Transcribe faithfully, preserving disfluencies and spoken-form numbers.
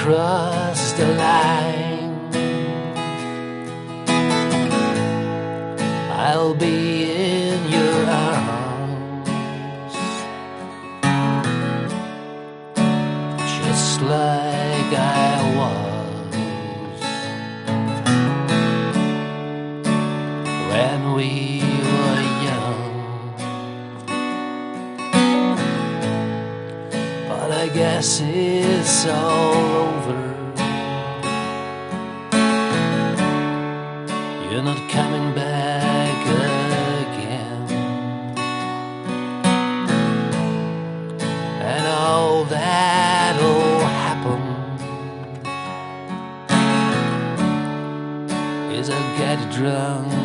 cross the line, I'll be in your arms, just like I was when we were young. But I guess it's all over. You're not coming back again, and all that'll happen is I'll get drunk